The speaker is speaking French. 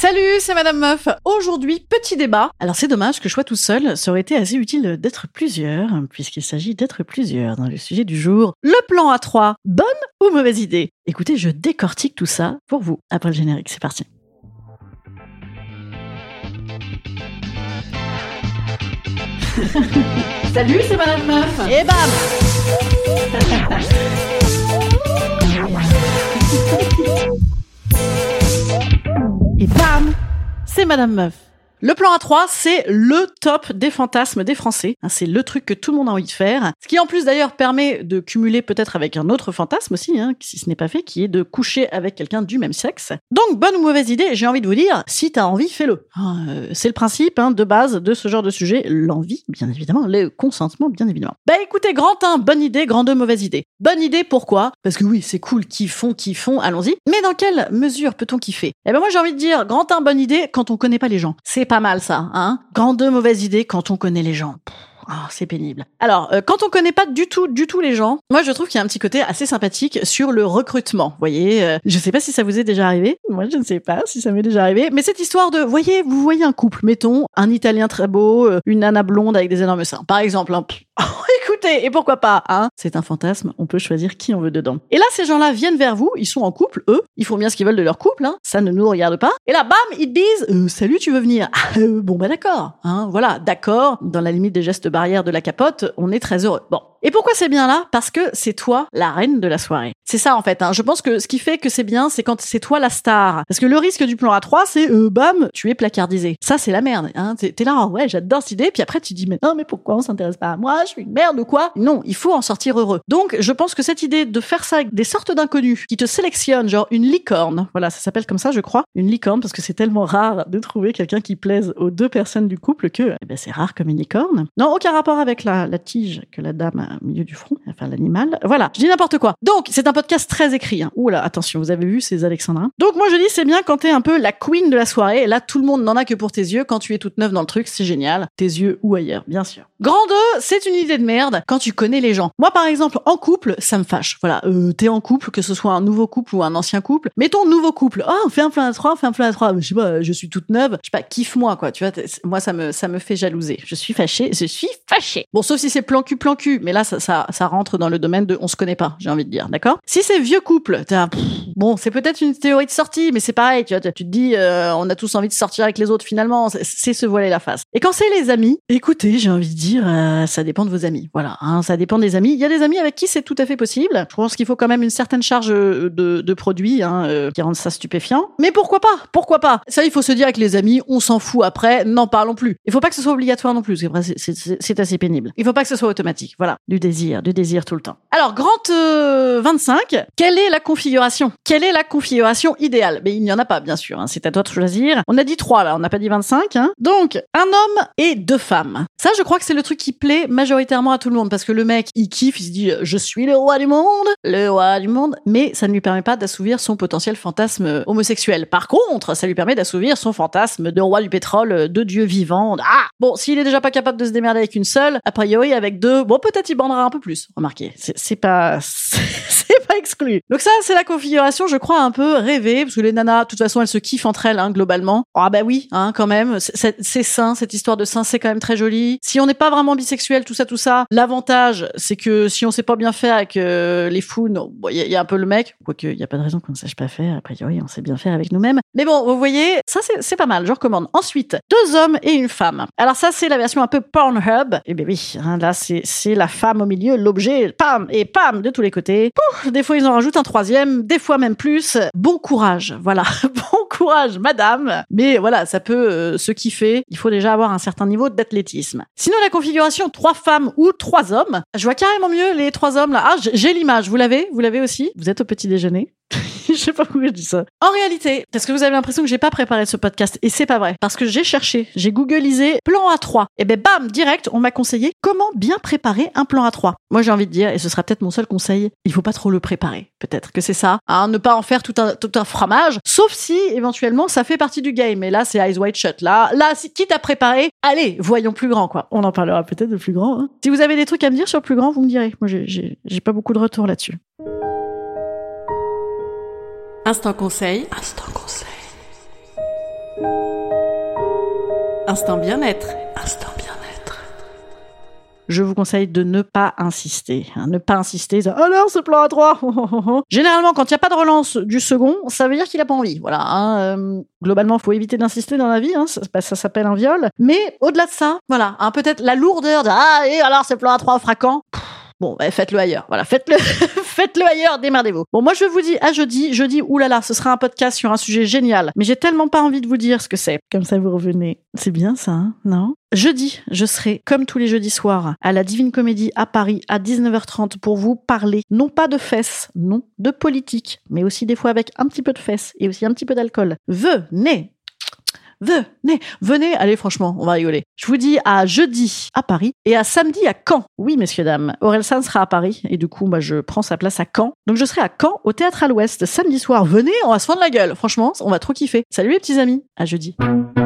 Salut, c'est Madame Meuf. Aujourd'hui, petit débat. Alors c'est dommage que je sois tout seul, ça aurait été assez utile d'être plusieurs, puisqu'il s'agit d'être plusieurs dans le sujet du jour. Le plan A3, bonne ou mauvaise idée? Écoutez, je décortique tout ça pour vous. Après le générique, c'est parti. Salut, c'est Madame Meuf. Et bam. Et bam, c'est Madame Meuf. Le plan A3, c'est le top des fantasmes des Français. C'est le truc que tout le monde a envie de faire. Ce qui en plus d'ailleurs permet de cumuler peut-être avec un autre fantasme aussi, si ce n'est pas fait, qui est de coucher avec quelqu'un du même sexe. Donc, bonne ou mauvaise idée, j'ai envie de vous dire, si t'as envie, fais-le. C'est le principe de base de ce genre de sujet. L'envie, bien évidemment, le consentement, bien évidemment. Écoutez, grand 1, bonne idée, grand 2, mauvaise idée. Bonne idée, pourquoi? Parce que oui, c'est cool, kiffons, allons-y. Mais dans quelle mesure peut-on kiffer? Moi j'ai envie de dire, grand 1, bonne idée, quand on connaît pas les gens. C'est pas mal ça, Grand 2, mauvaise idée, quand on connaît les gens. C'est pénible. Alors, quand on connaît pas du tout les gens, moi je trouve qu'il y a un petit côté assez sympathique sur le recrutement. Vous voyez, je sais pas si ça vous est déjà arrivé. Moi, je ne sais pas si ça m'est déjà arrivé. Mais cette histoire de, vous voyez un couple, mettons, un Italien très beau, une nana blonde avec des énormes seins, par exemple. Écoutez, et pourquoi pas, C'est un fantasme, on peut choisir qui on veut dedans. Et là, ces gens-là viennent vers vous, ils sont en couple, eux, ils font bien ce qu'ils veulent de leur couple, ça ne nous regarde pas. Et là, bam, ils disent, salut, tu veux venir? D'accord, voilà, d'accord, dans la limite des gestes barrières de la capote, on est très heureux. Bon. Et pourquoi c'est bien là? Parce que c'est toi la reine de la soirée. C'est ça en fait. Je pense que ce qui fait que c'est bien, c'est quand c'est toi la star. Parce que le risque du plan A3, c'est bam, tu es placardisé. Ça c'est la merde. T'es là, ouais, j'adore cette idée. Puis après tu dis mais non, mais pourquoi on s'intéresse pas à moi? Je suis une merde ou quoi? Non, il faut en sortir heureux. Donc je pense que cette idée de faire ça avec des sortes d'inconnus qui te sélectionnent, genre une licorne. Voilà, ça s'appelle comme ça, je crois, une licorne, parce que c'est tellement rare de trouver quelqu'un qui plaise aux deux personnes du couple que c'est rare comme une licorne. Non, aucun rapport avec la tige que la dame a au milieu du front, enfin l'animal. Voilà, je dis n'importe quoi. Donc, c'est un podcast très écrit. Oula, attention, vous avez vu ces alexandrins. Donc, moi je dis, c'est bien quand t'es un peu la queen de la soirée. Et là, tout le monde n'en a que pour tes yeux. Quand tu es toute neuve dans le truc, c'est génial. Tes yeux ou ailleurs, bien sûr. Grand 2, c'est une idée de merde quand tu connais les gens. Moi, par exemple, en couple, ça me fâche. Voilà, t'es en couple, que ce soit un nouveau couple ou un ancien couple. Mettons nouveau couple. On fait un plan A3. Je sais pas, je suis toute neuve. Je sais pas, kiffe-moi, quoi. Tu vois, moi, ça me fait jalouser. Je suis fâchée. Bon, sauf si c'est plan cul. Mais là, ça rentre dans le domaine de on se connaît pas, j'ai envie de dire, d'accord? Si c'est vieux couple, bon, c'est peut-être une théorie de sortie, mais c'est pareil, tu vois, tu te dis, on a tous envie de sortir avec les autres finalement, c'est se voiler la face. Et quand c'est les amis, écoutez, j'ai envie de dire, ça dépend de vos amis, voilà, ça dépend des amis. Il y a des amis avec qui c'est tout à fait possible. Je pense qu'il faut quand même une certaine charge de produits, qui rendent ça stupéfiant. Mais pourquoi pas? Ça, il faut se dire avec les amis, on s'en fout après, n'en parlons plus. Il faut pas que ce soit obligatoire non plus, parce que c'est assez pénible. Il faut pas que ce soit automatique, voilà. Du désir tout le temps. Alors, grand 25, quelle est la configuration? Quelle est la configuration idéale? Mais il n'y en a pas, bien sûr, c'est à toi de choisir. On a dit 3, là, on n'a pas dit 25. Donc, un homme et 2 femmes. Ça, je crois que c'est le truc qui plaît majoritairement à tout le monde, parce que le mec, il kiffe, il se dit, je suis le roi du monde, mais ça ne lui permet pas d'assouvir son potentiel fantasme homosexuel. Par contre, ça lui permet d'assouvir son fantasme de roi du pétrole, de dieu vivant. Bon, s'il est déjà pas capable de se démerder avec une seule, a priori, avec 2, bon, peut-être il bandera un peu plus. Remarquez, c'est pas exclu. Donc ça, c'est la configuration, je crois, un peu rêvée, parce que les nanas, de toute façon, elles se kiffent entre elles, globalement. Oui, quand même. C'est sain, cette histoire de sein, c'est quand même très joli. Si on n'est pas vraiment bisexuel, tout ça, l'avantage, c'est que si on sait pas bien faire avec les founes, il y a un peu le mec, quoique il y a pas de raison qu'on ne sache pas faire, a priori, on sait bien faire avec nous-mêmes. Mais bon, vous voyez, ça, c'est pas mal, je recommande. Ensuite, 2 hommes et une femme. Alors ça, c'est la version un peu Pornhub. Oui, là, c'est la femme au milieu, l'objet, pam, et pam, de tous les côtés. Des fois, ils en rajoutent un 3e, des fois même plus. Bon courage, voilà. Bon courage, madame. Mais voilà, ça peut se kiffer. Il faut déjà avoir un certain niveau d'athlétisme. Sinon, la configuration 3 femmes ou 3 hommes, je vois carrément mieux les 3 hommes là. J'ai l'image, vous l'avez aussi? Vous êtes au petit déjeuner? Je sais pas pourquoi je dis ça. En réalité, parce que vous avez l'impression que j'ai pas préparé ce podcast, et c'est pas vrai. Parce que j'ai cherché, j'ai googlisé plan A3. Et bam, direct, on m'a conseillé comment bien préparer un plan A3. Moi, j'ai envie de dire, et ce sera peut-être mon seul conseil, il faut pas trop le préparer. Peut-être que c'est ça. Ne pas en faire tout un fromage. Sauf si, éventuellement, ça fait partie du game. Et là, c'est eyes wide shut. Là, si, quitte à préparer, allez, voyons plus grand, quoi. On en parlera peut-être de plus grand, Si vous avez des trucs à me dire sur plus grand, vous me direz. Moi, j'ai pas beaucoup de retours là-dessus. Instant conseil. Instant bien-être. Je vous conseille de ne pas insister. Ne pas insister. Alors, ce plan à 3. Généralement, quand il n'y a pas de relance du second, ça veut dire qu'il n'a pas envie. Voilà. Globalement, il faut éviter d'insister dans la vie. Ça s'appelle un viol. Mais au-delà de ça, voilà. Peut-être la lourdeur de et alors, ce plan à 3 fraquant. Bon, faites-le ailleurs. Voilà, faites-le, faites-le ailleurs, démerdez-vous. Bon, moi, je vous dis à jeudi. Jeudi, oulala, ce sera un podcast sur un sujet génial. Mais j'ai tellement pas envie de vous dire ce que c'est. Comme ça, vous revenez. C'est bien ça, hein, non? Jeudi, je serai, comme tous les jeudis soirs, à la Divine Comédie à Paris à 19h30 pour vous parler, non pas de fesses, non, de politique, mais aussi des fois avec un petit peu de fesses et aussi un petit peu d'alcool. Venez, allez franchement, on va rigoler. Je vous dis à jeudi à Paris et à samedi à Caen. Oui, messieurs, dames, Orelsan sera à Paris et du coup, je prends sa place à Caen. Donc je serai à Caen, au Théâtre à l'Ouest, samedi soir. Venez, on va se fendre la gueule. Franchement, on va trop kiffer. Salut les petits amis, à jeudi.